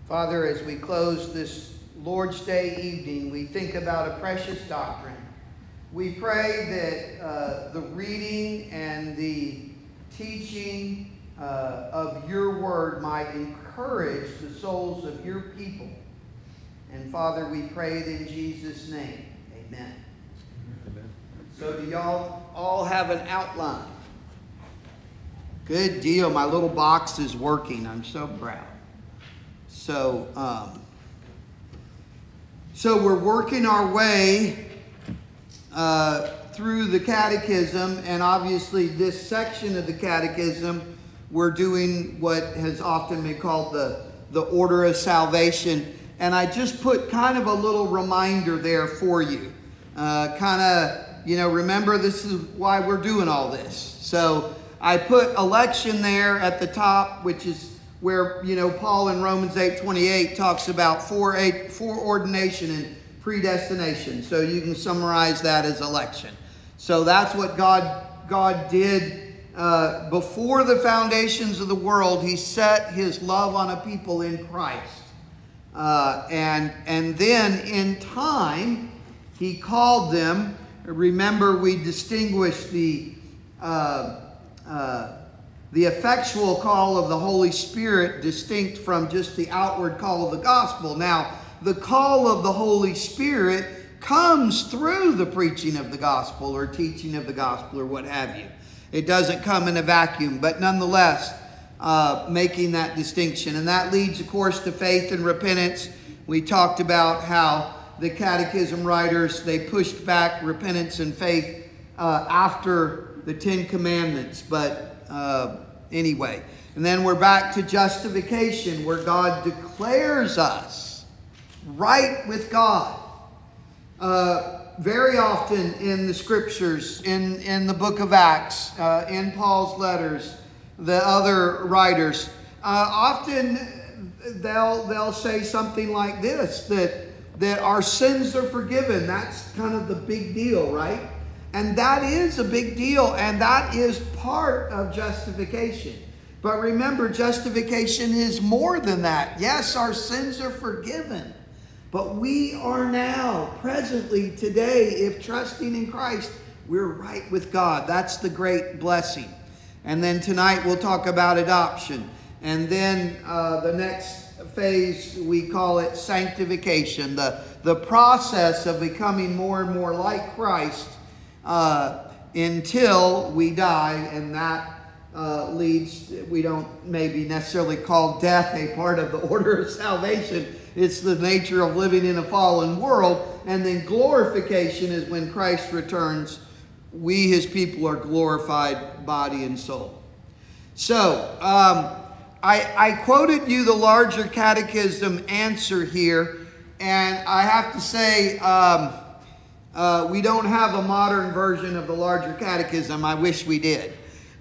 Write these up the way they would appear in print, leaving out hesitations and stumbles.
Father, as we close this Lord's Day evening, we think about a precious doctrine. We pray that the reading and the teaching of your word might encourage the souls of your people. And Father, we pray it in Jesus' name. Amen. Amen. So do y'all all have an outline? Good deal. My little box is working. I'm so proud. So we're working our way through the catechism, and obviously this section of the catechism, we're doing what has often been called the order of salvation. And I just put kind of a little reminder there for you. Remember this is why we're doing all this. So I put election there at the top, which is where, Paul in Romans 8:28 talks about foreordination and predestination. So you can summarize that as election. So that's what God did before the foundations of the world. He set his love on a people in Christ. And then in time, he called them. Remember, we distinguished the effectual call of the Holy Spirit distinct from just the outward call of the gospel. Now, the call of the Holy Spirit comes through the preaching of the gospel or teaching of the gospel or what have you. It doesn't come in a vacuum, but nonetheless, making that distinction. And that leads, of course, to faith and repentance. We talked about how the catechism writers, they pushed back repentance and faith after the Ten Commandments. But anyway, and then we're back to justification, where God declares us right with God. Very often in the scriptures, in the book of Acts, in Paul's letters, the other writers, often they'll say something like this, that our sins are forgiven. That's kind of the big deal, right? And that is a big deal, and that is part of justification. But remember, justification is more than that. Yes, our sins are forgiven, but we are now, presently, today, if trusting in Christ, we're right with God. That's the great blessing. And then tonight we'll talk about adoption. And then the next phase, we call it sanctification, the process of becoming more and more like Christ until we die. And that leads, we don't maybe necessarily call death a part of the order of salvation. It's the nature of living in a fallen world. And then glorification is when Christ returns. We, his people, are glorified body and soul. So, I quoted you the larger catechism answer here. And I have to say, we don't have a modern version of the larger catechism. I wish we did.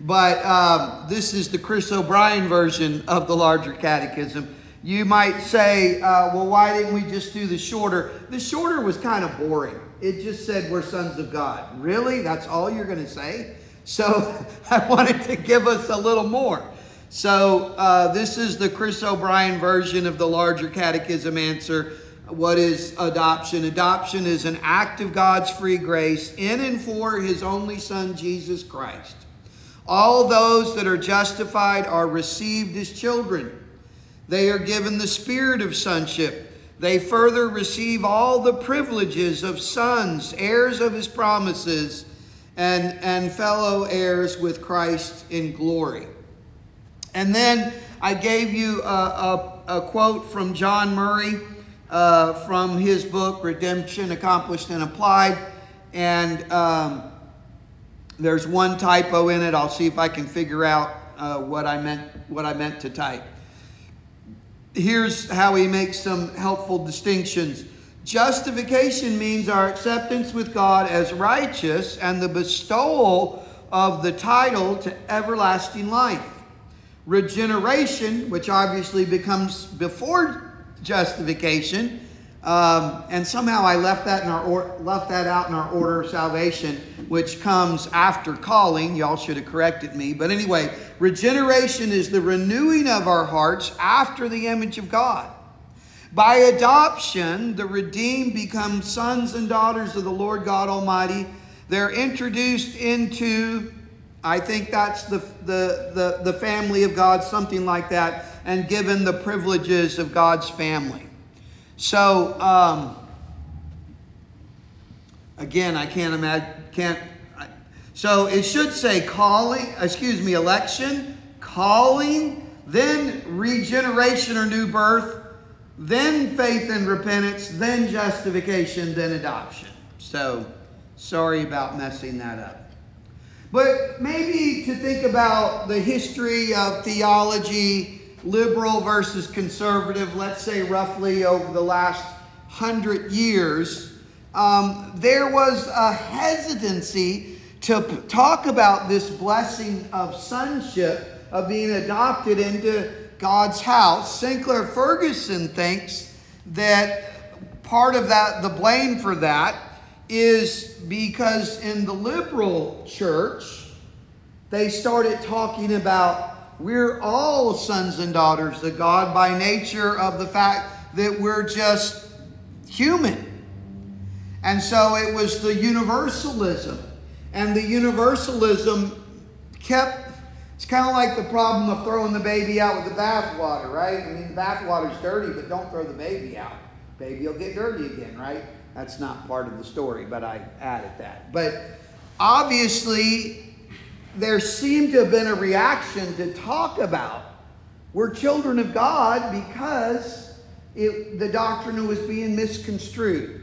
But this is the Chris O'Brien version of the larger catechism. You might say, well, why didn't we just do the shorter? The shorter was kind of boring. It just said we're sons of God. Really? That's all you're going to say? So I wanted to give us a little more. So this is the Chris O'Brien version of the larger catechism answer. What is adoption? Adoption is an act of God's free grace in and for his only Son, Jesus Christ. All those that are justified are received as children. They are given the spirit of sonship. They further receive all the privileges of sons, heirs of his promises, and fellow heirs with Christ in glory. And then I gave you a quote from John Murray from his book, Redemption Accomplished and Applied. And there's one typo in it. I'll see if I can figure out what I meant to type. Here's how he makes some helpful distinctions. Justification means our acceptance with God as righteous and the bestowal of the title to everlasting life. Regeneration, which obviously becomes before justification, and somehow I left that out in our order of salvation, which comes after calling. Y'all should have corrected me. But anyway, regeneration is the renewing of our hearts after the image of God. By adoption, the redeemed become sons and daughters of the Lord God Almighty. They're introduced into, I think that's the family of God, something like that, and given the privileges of God's family. So, again, I can't imagine, so it should say election, calling, then regeneration or new birth, then faith and repentance, then justification, then adoption. So, sorry about messing that up. But maybe to think about the history of theology, liberal versus conservative, let's say roughly over the last 100 years, there was a hesitancy to talk about this blessing of sonship, of being adopted into God's house. Sinclair Ferguson thinks that part of that, the blame for that, is because in the liberal church, they started talking about we're all sons and daughters of God by nature of the fact that we're just human. And so it was the universalism. And the universalism it's kind of like the problem of throwing the baby out with the bathwater, right? I mean, the bathwater's dirty, but don't throw the baby out. Baby will get dirty again, right? That's not part of the story, but I added that. But obviously, there seemed to have been a reaction to talk about we're children of God because the doctrine was being misconstrued.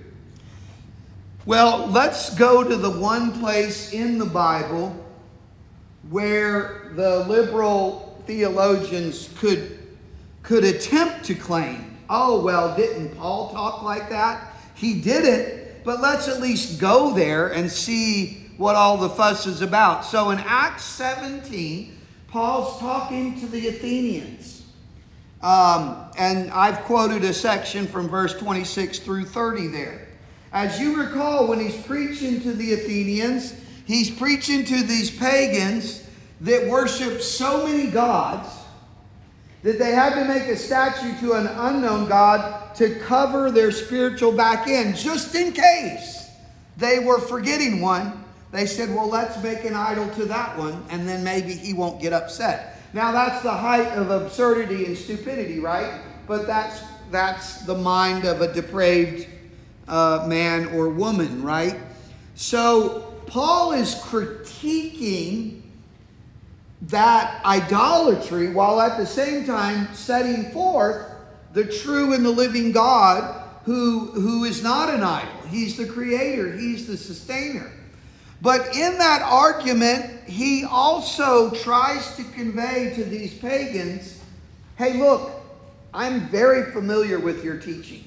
Well, let's go to the one place in the Bible where the liberal theologians could attempt to claim, oh, well, didn't Paul talk like that? He didn't, but let's at least go there and see what all the fuss is about. So in Acts 17, Paul's talking to the Athenians. And I've quoted a section from verse 26 through 30 there. As you recall, when he's preaching to the Athenians, he's preaching to these pagans that worship so many gods that they had to make a statue to an unknown God to cover their spiritual back end, just in case they were forgetting one. They said, well, let's make an idol to that one, and then maybe he won't get upset. Now, that's the height of absurdity and stupidity, right? But that's the mind of a depraved man or woman, right? So Paul is critiquing that idolatry while at the same time setting forth the true and the living God who is not an idol. He's the creator. He's the sustainer. But in that argument, he also tries to convey to these pagans, hey, look, I'm very familiar with your teaching.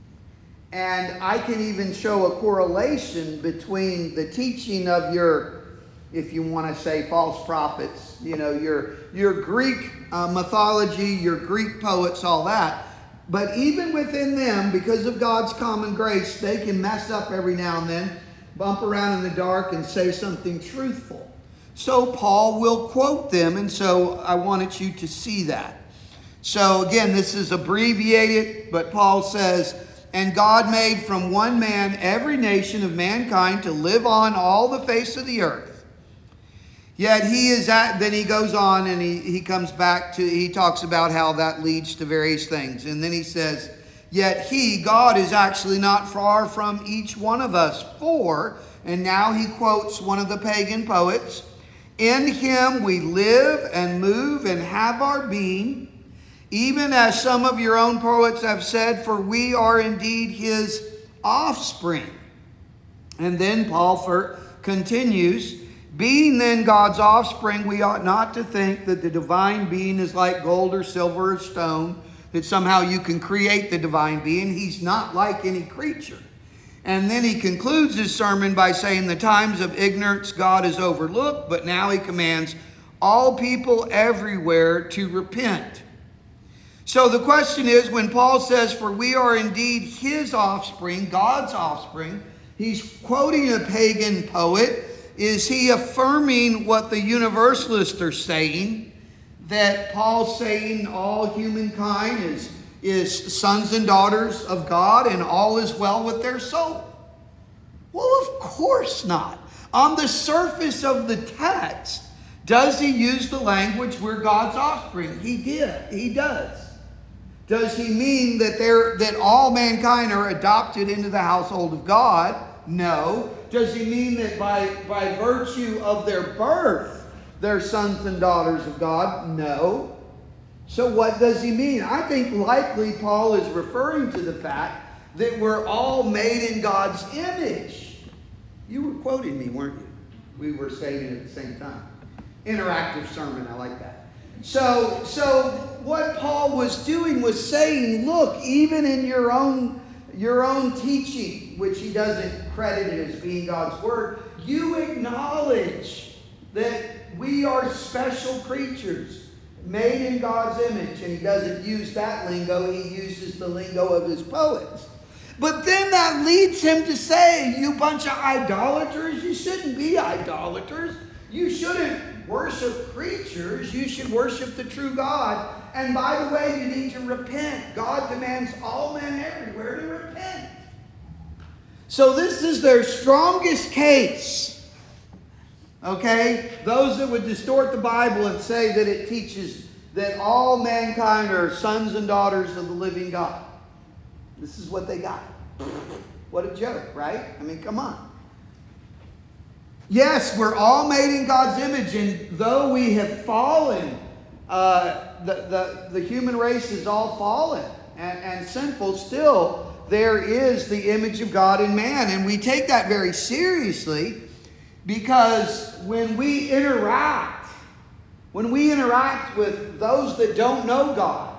And I can even show a correlation between the teaching of your, if you want to say false prophets, your Greek mythology, your Greek poets, all that. But even within them, because of God's common grace, they can mess up every now and then, bump around in the dark and say something truthful. So Paul will quote them, and so I wanted you to see that. So again, this is abbreviated, but Paul says, and God made from one man every nation of mankind to live on all the face of the earth. Yet then he goes on and he comes back to, he talks about how that leads to various things. And then he says, yet God is actually not far from each one of us. And now he quotes one of the pagan poets, in him we live and move and have our being, even as some of your own poets have said, for we are indeed his offspring. And then Paul continues, being then God's offspring, we ought not to think that the divine being is like gold or silver or stone, that somehow you can create the divine being. He's not like any creature. And then he concludes his sermon by saying the times of ignorance God has overlooked, but now he commands all people everywhere to repent. So the question is, when Paul says, for we are indeed his offspring, God's offspring, he's quoting a pagan poet. Is he affirming what the universalists are saying, that Paul's saying all humankind is sons and daughters of God, and all is well with their soul. Well, of course not. On the surface of the text, does he use the language, we're God's offspring? He does. Does he mean that all mankind are adopted into the household of God? No. Does he mean that by virtue of their birth, they're sons and daughters of God? No. So what does he mean? I think likely Paul is referring to the fact that we're all made in God's image. You were quoting me, weren't you? We were saying it at the same time. Interactive sermon, I like that. So what Paul was doing was saying, look, even in your own teaching, which he doesn't credit it as being God's word, you acknowledge that we are special creatures made in God's image. And he doesn't use that lingo, he uses the lingo of his poets. But then that leads him to say, you bunch of idolaters, you shouldn't be idolaters. You shouldn't worship creatures. You should worship the true God. And by the way, you need to repent. God demands all men everywhere to repent. So this is their strongest case. Okay? Those that would distort the Bible and say that it teaches that all mankind are sons and daughters of the living God. This is what they got. What a joke, right? I mean, come on. Yes, we're all made in God's image, and though we have fallen, the human race is all fallen and sinful, still there is the image of God in man. And we take that very seriously because when we interact with those that don't know God,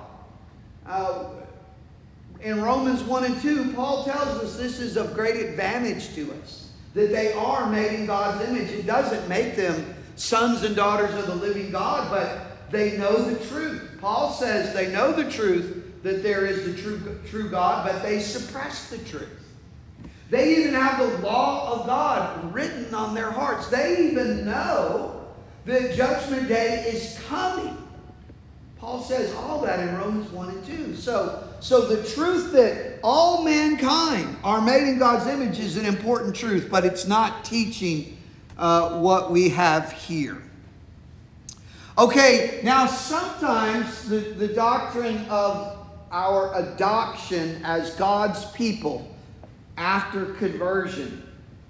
in Romans 1 and 2, Paul tells us this is of great advantage to us, that they are made in God's image. It doesn't make them sons and daughters of the living God, but they know the truth. Paul says they know the truth, that there is the true God, but they suppress the truth. They even have the law of God written on their hearts. They even know that Judgment Day is coming. Paul says all that in Romans 1 and 2. So the truth that all mankind are made in God's image is an important truth, but it's not teaching what we have here. Okay, now sometimes the doctrine of our adoption as God's people after conversion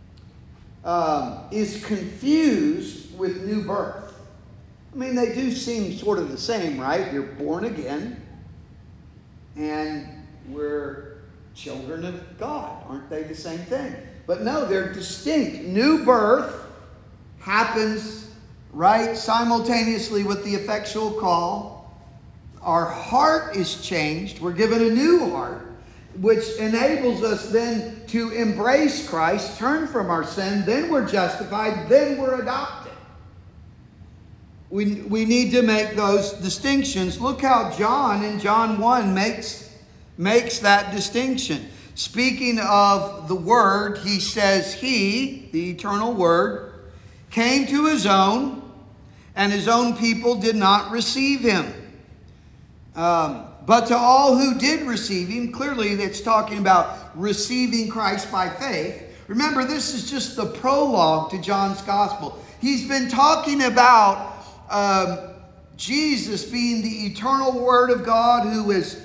is confused with new birth. I mean, they do seem sort of the same, right? You're born again, and we're children of God. Aren't they the same thing? But no, they're distinct. New birth happens right simultaneously with the effectual call. Our heart is changed. We're given a new heart, which enables us then to embrace Christ, turn from our sin, then we're justified, then we're adopted. We need to make those distinctions. Look how John in John 1 makes that distinction. Speaking of the Word, he says, He, the eternal Word, came to His own, and His own people did not receive Him. But to all who did receive Him, clearly that's talking about receiving Christ by faith. Remember, this is just the prologue to John's Gospel. He's been talking about Jesus being the eternal Word of God who is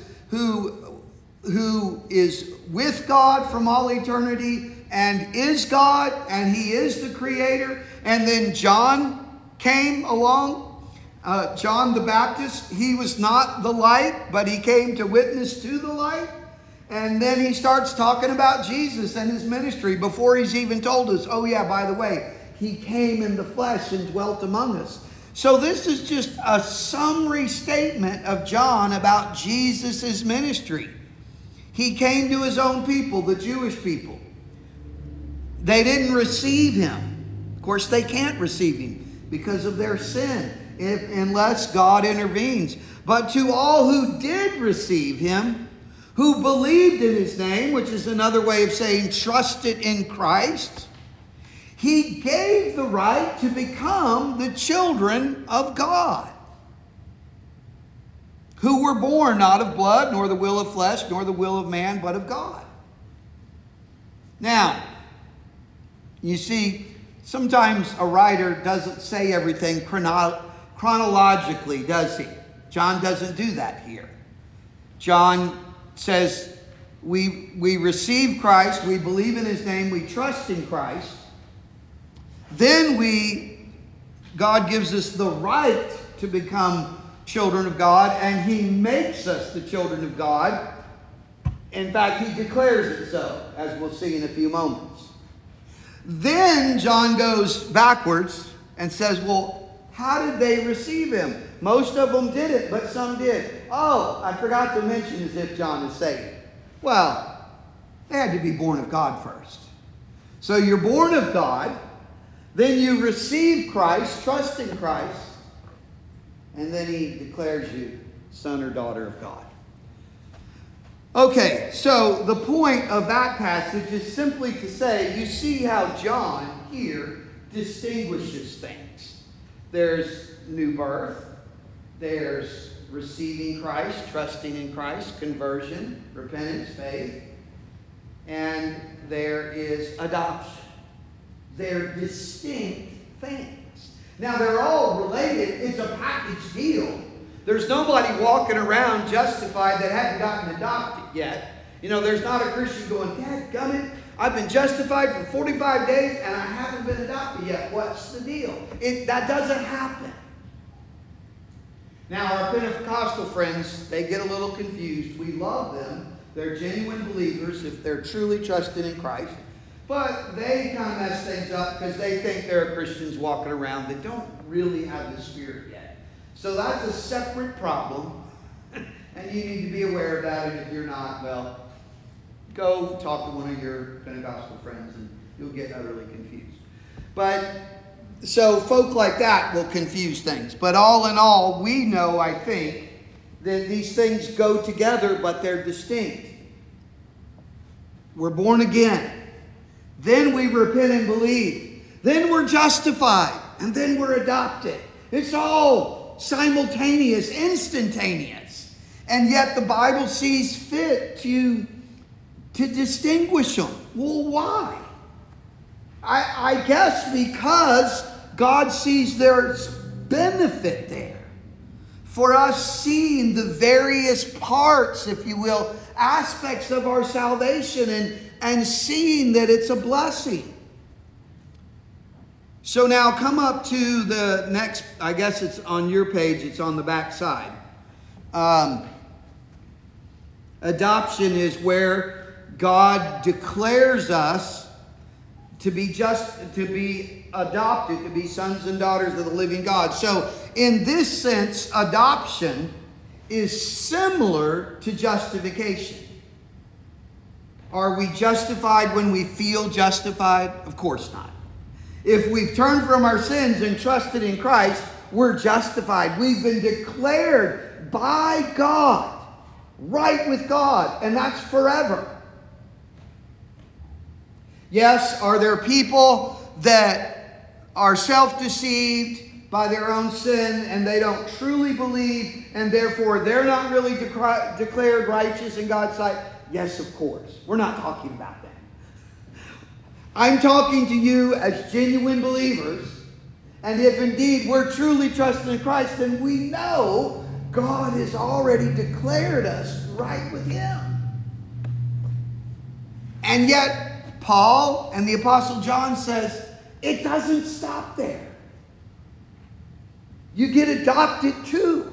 with God from all eternity and is God, and He is the Creator. And then John came along, John the Baptist. He was not the light, but he came to witness to the light. And then he starts talking about Jesus and His ministry before He's even told us, oh yeah, by the way, He came in the flesh and dwelt among us. So this is just a summary statement of John about Jesus' ministry. He came to His own people, the Jewish people. They didn't receive Him. Of course, they can't receive Him because of their sin, unless God intervenes. But to all who did receive Him, who believed in His name, which is another way of saying trusted in Christ, He gave the right to become the children of God. who were born not of blood, nor the will of flesh, nor the will of man, but of God. Now, you see, sometimes a writer doesn't say everything chronologically, does he? John doesn't do that here. John says, we receive Christ, we believe in his name, we trust in Christ. Then God gives us the right to become children of God, and he makes us the children of God. In fact, he declares it so, as we'll see in a few moments. Then John goes backwards and says, well, how did they receive him? Most of them didn't, but some did. Oh, I forgot to mention, as if John is saying, well, they had to be born of God first. So you're born of God, then you receive Christ, trust in Christ, and then he declares you son or daughter of God. Okay, so the point of that passage is simply to say, you see how John here distinguishes things. There's new birth, there's receiving Christ, trusting in Christ, conversion, repentance, faith, and there is adoption. They're distinct things. Now, they're all related. It's a package deal. There's nobody walking around justified that hadn't gotten adopted yet. You know, there's not a Christian going, dadgummit, I've been justified for 45 days and I haven't been adopted yet. What's the deal? That doesn't happen. Now, our Pentecostal friends, they get a little confused. We love them. They're genuine believers if they're truly trusting in Christ. But they kind of mess things up because they think there are Christians walking around that don't really have the Spirit yet. So that's a separate problem. And you need to be aware of that. And if you're not, well, go talk to one of your Pentecostal friends and you'll get utterly confused. But so folk like that will confuse things. But all in all, we know, I think, that these things go together, but they're distinct. We're born again. Then we repent and believe. Then we're justified. And then we're adopted. It's all simultaneous, instantaneous. And yet the Bible sees fit to distinguish them. Well, why? I guess because God sees there's benefit there. For us seeing the various parts, if you will, aspects of our salvation and seeing that it's a blessing. So now come up to the next, I guess it's on your page, it's on the back side. Adoption is where God declares us to be adopted, to be sons and daughters of the living God. So in this sense, adoption is similar to justification. Are we justified when we feel justified? Of course not. If we've turned from our sins and trusted in Christ, we're justified. We've been declared by God, right with God, and that's forever. Yes, are there people that are self-deceived by their own sin and they don't truly believe and therefore they're not really declared righteous in God's sight? Yes, of course. We're not talking about that. I'm talking to you as genuine believers, and if indeed we're truly trusting in Christ, then we know God has already declared us right with Him. And yet, Paul and the Apostle John says, it doesn't stop there. You get adopted too.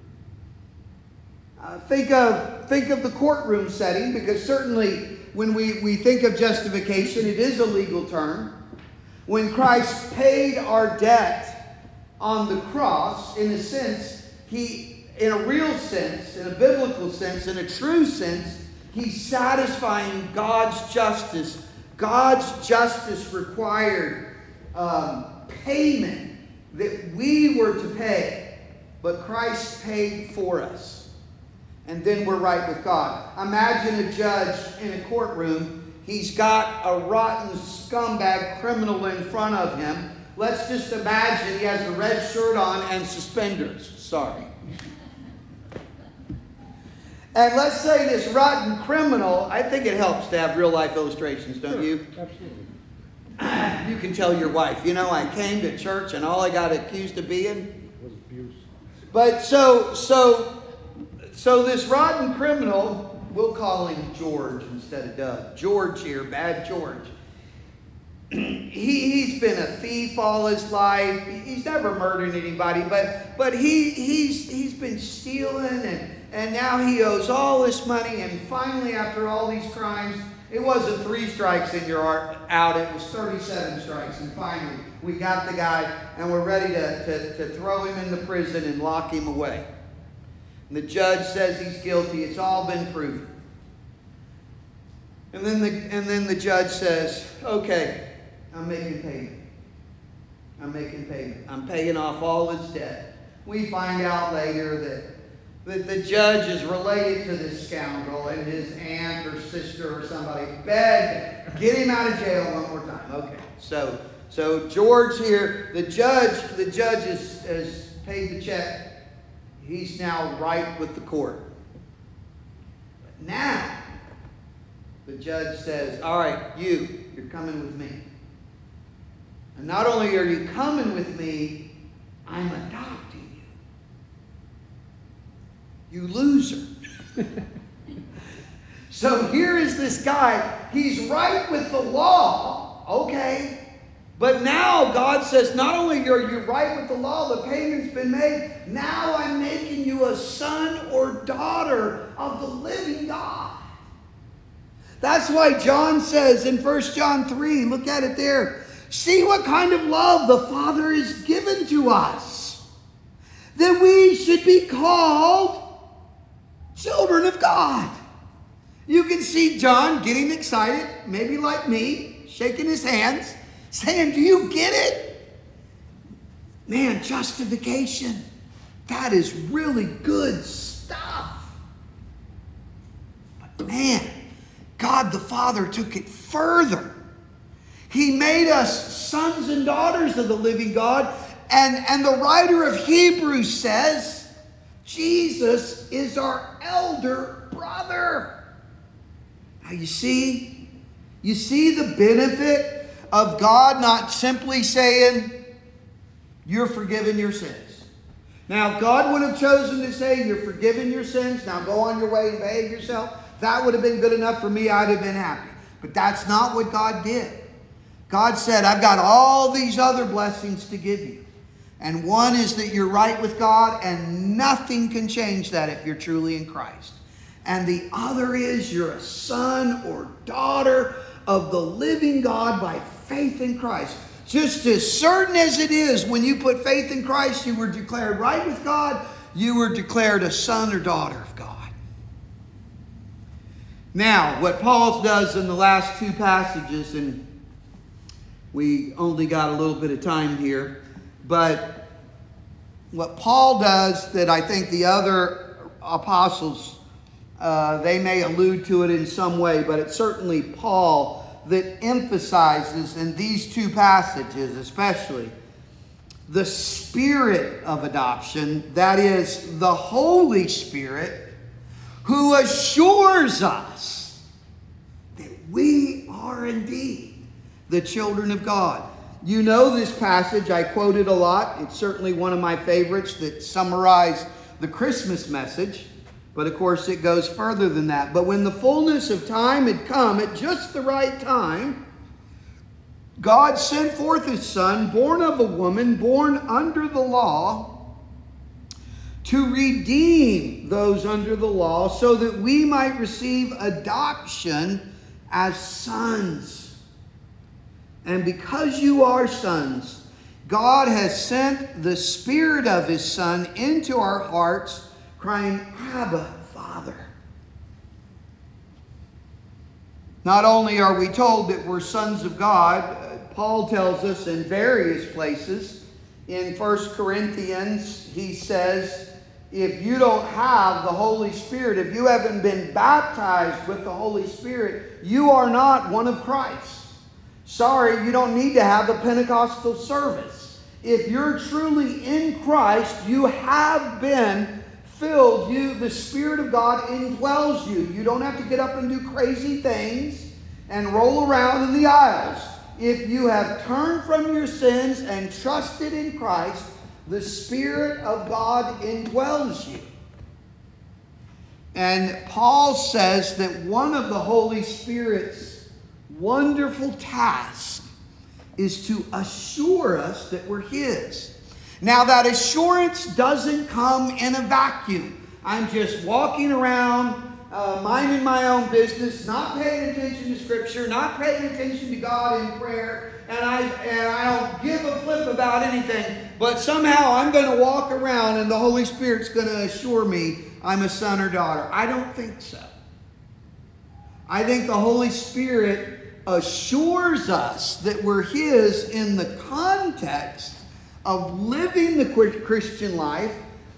Think of the courtroom setting, because certainly when we think of justification, it is a legal term. When Christ paid our debt on the cross, in a sense, in a real sense, in a biblical sense, in a true sense, He's satisfying God's justice. God's justice required payment that we were to pay, but Christ paid for us. And then we're right with God. Imagine a judge in a courtroom. He's got a rotten scumbag criminal in front of him. Let's just imagine he has a red shirt on and suspenders. Sorry. And let's say this rotten criminal, I think it helps to have real life illustrations, don't you? Absolutely. You can tell your wife, I came to church and all I got accused of being Was abuse. But so this rotten criminal, we'll call him George instead of Doug. George here, bad George. He's been a thief all his life. He's never murdered anybody, but he's been stealing and now he owes all this money. And finally, after all these crimes, it wasn't 3 strikes and you're out. It was 37 strikes. And finally, we got the guy and we're ready to throw him in the prison and lock him away. And the judge says he's guilty. It's all been proven. And then the judge says, okay, I'm making payment. I'm paying off all his debt. We find out later that the judge is related to this scoundrel, and his aunt or sister or somebody begged, get him out of jail one more time. Okay, so George here, the judge has paid the check. He's now right with the court. But now, the judge says, all right, you're coming with me. And not only are you coming with me, I'm adopting you. You loser. So here is this guy. He's right with the law. Okay. But now God says, not only are you right with the law, the payment's been made. Now I'm making you a son or daughter of the living God. That's why John says in 1 John 3, look at it there. See what kind of love the Father has given to us, that we should be called children of God. You can see John getting excited, maybe like me, shaking his hands, saying, do you get it? Man, justification, that is really good stuff. But man, God the Father took it further. He made us sons and daughters of the living God. And the writer of Hebrews says, Jesus is our elder brother. Now you see the benefit of God not simply saying, you're forgiven your sins. Now, if God would have chosen to say, you're forgiven your sins, now go on your way and behave yourself, that would have been good enough for me. I'd have been happy. But that's not what God did. God said, I've got all these other blessings to give you. And one is that you're right with God, and nothing can change that if you're truly in Christ. And the other is you're a son or daughter of the living God by faith in Christ. Just as certain as it is when you put faith in Christ, you were declared right with God, you were declared a son or daughter of God. Now, what Paul does in the last 2 passages, and we only got a little bit of time here, but what Paul does that I think the other apostles, they may allude to it in some way, but it's certainly Paul that emphasizes in these 2 passages especially the spirit of adoption, that is the Holy Spirit, who assures us that we are indeed the children of God. You know this passage, I quote it a lot. It's certainly one of my favorites that summarize the Christmas message. But of course it goes further than that. But when the fullness of time had come at just the right time, God sent forth his Son, born of a woman, born under the law, to redeem those under the law so that we might receive adoption as sons. And because you are sons, God has sent the Spirit of his Son into our hearts, crying, Abba, Father. Not only are we told that we're sons of God, Paul tells us in various places. In 1 Corinthians, he says, if you don't have the Holy Spirit, if you haven't been baptized with the Holy Spirit, you are not one of Christ. Sorry, you don't need to have a Pentecostal service. If you're truly in Christ, you have been filled, the Spirit of God indwells you. You don't have to get up and do crazy things and roll around in the aisles. If you have turned from your sins and trusted in Christ, the Spirit of God indwells you. And Paul says that one of the Holy Spirit's wonderful tasks is to assure us that we're His. Now, that assurance doesn't come in a vacuum. I'm just walking around, minding my own business, not paying attention to Scripture, not paying attention to God in prayer, and I don't give a flip about anything, but somehow I'm going to walk around and the Holy Spirit's going to assure me I'm a son or daughter. I don't think so. I think the Holy Spirit assures us that we're His in the context of living the Christian life.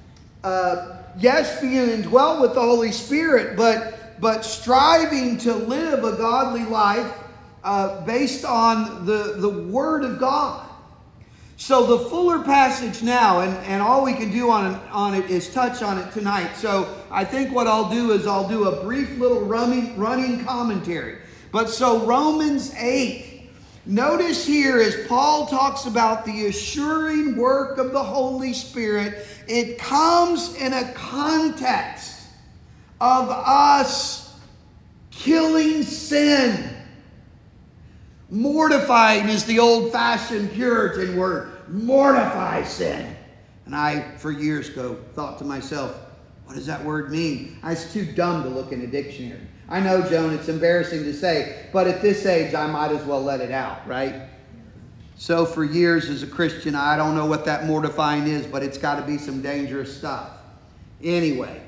Yes, being indwelt with the Holy Spirit, but striving to live a godly life based on the Word of God. So the fuller passage now, and all we can do on it is touch on it tonight. So I think what I'll do is I'll do a brief little running commentary. But so Romans 8, notice here as Paul talks about the assuring work of the Holy Spirit, it comes in a context of us killing sin. Mortifying is the old-fashioned Puritan word. Mortify sin. And I, for years ago, thought to myself, what does that word mean? I was too dumb to look in a dictionary. I know, Joan, it's embarrassing to say, but at this age, I might as well let it out, right? So for years as a Christian, I don't know what that mortifying is, but it's got to be some dangerous stuff. Anyway.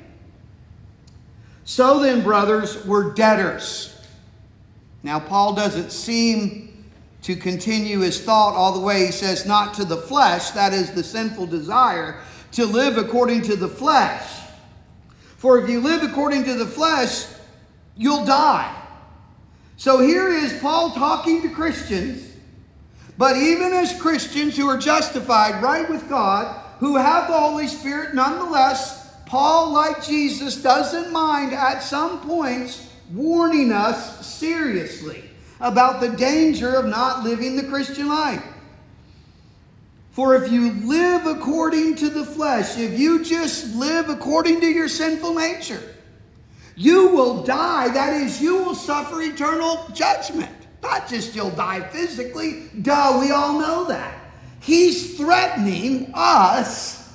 So then, brothers, we're debtors. Now, Paul doesn't seem to continue his thought all the way. He says, not to the flesh, that is the sinful desire, to live according to the flesh. For if you live according to the flesh, you'll die. So here is Paul talking to Christians, but even as Christians who are justified right with God, who have the Holy Spirit, nonetheless, Paul, like Jesus, doesn't mind at some points warning us seriously about the danger of not living the Christian life. For if you live according to the flesh, if you just live according to your sinful nature, you will die. That is, you will suffer eternal judgment. Not just you'll die physically. Duh, we all know that. He's threatening us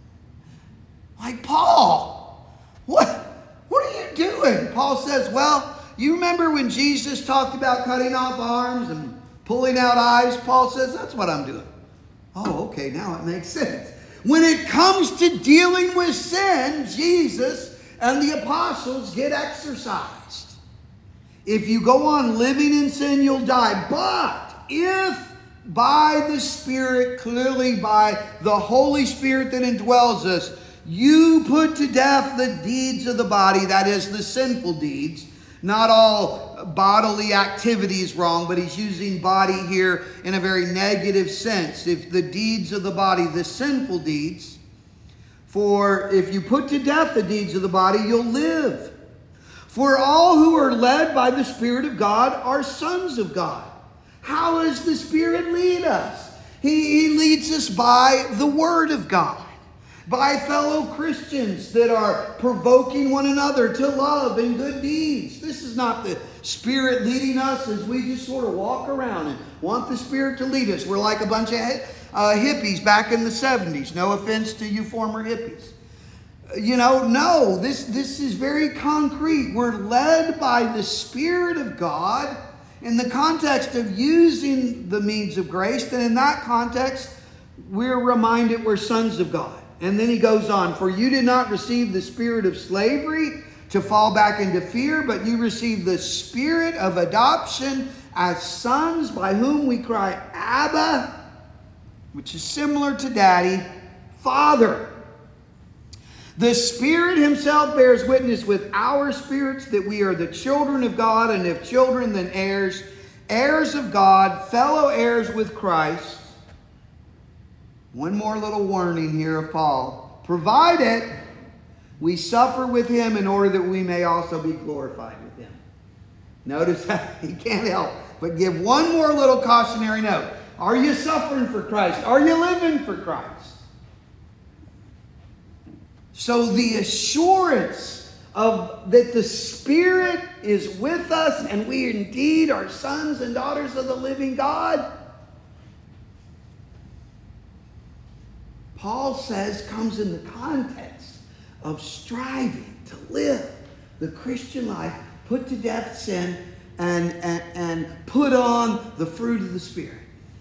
like Paul. What are you doing? Paul says, well, you remember when Jesus talked about cutting off arms and pulling out eyes? Paul says, that's what I'm doing. Oh, okay, now it makes sense. When it comes to dealing with sin, Jesus and the apostles get exercised. If you go on living in sin, you'll die. But if by the Spirit, clearly by the Holy Spirit that indwells us, you put to death the deeds of the body, that is, the sinful deeds. Not all bodily activity is wrong, but he's using body here in a very negative sense. If the deeds of the body, the sinful deeds, for if you put to death the deeds of the body, you'll live. For all who are led by the Spirit of God are sons of God. How does the Spirit lead us? He leads us by the Word of God. By fellow Christians that are provoking one another to love and good deeds. This is not the Spirit leading us as we just sort of walk around and want the Spirit to lead us. We're like a bunch of hippies back in the 70s. No offense to you former hippies. No, this is very concrete. We're led by the Spirit of God in the context of using the means of grace. And in that context, we're reminded we're sons of God. And then he goes on, for you did not receive the spirit of slavery to fall back into fear, but you received the spirit of adoption as sons, by whom we cry, Abba, which is similar to Daddy, Father. The Spirit himself bears witness with our spirits that we are the children of God, and if children, then heirs, heirs of God, fellow heirs with Christ. One more little warning here of Paul. Provided We suffer with him in order that we may also be glorified with him. Notice how he can't help but give one more little cautionary note. Are you suffering for Christ? Are you living for Christ? So the assurance of that the Spirit is with us and we indeed are sons and daughters of the living God, Paul says, comes in the context of striving to live the Christian life, put to death sin, and put on the fruit of the Spirit.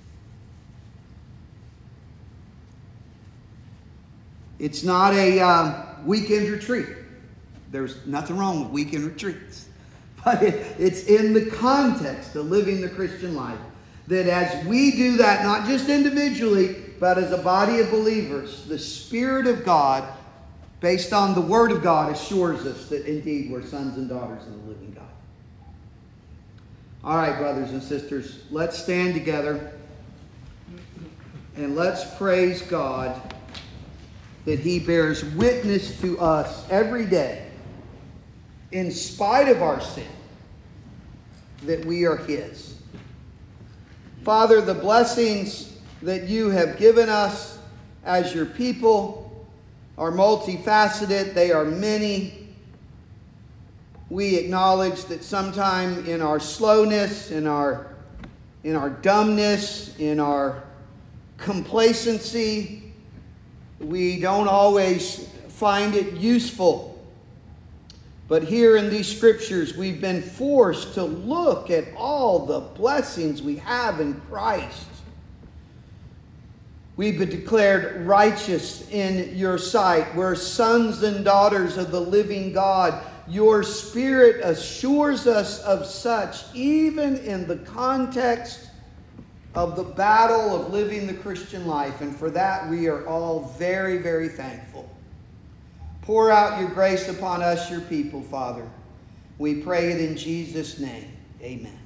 It's not a weekend retreat. There's nothing wrong with weekend retreats. But it's in the context of living the Christian life that as we do that, not just individually, but as a body of believers, the Spirit of God, based on the Word of God, assures us that indeed we're sons and daughters of the living God. All right, brothers and sisters, let's stand together and let's praise God that he bears witness to us every day, in spite of our sin, that we are his. Father, the blessings that you have given us as your people are multifaceted. They are many. We acknowledge that sometime in our slowness, in our dumbness, in our complacency, we don't always find it useful. But here in these scriptures, we've been forced to look at all the blessings we have in Christ. We've been declared righteous in your sight. We're sons and daughters of the living God. Your Spirit assures us of such, even in the context of the battle of living the Christian life. And for that, we are all very, very thankful. Pour out your grace upon us, your people, Father. We pray it in Jesus' name. Amen.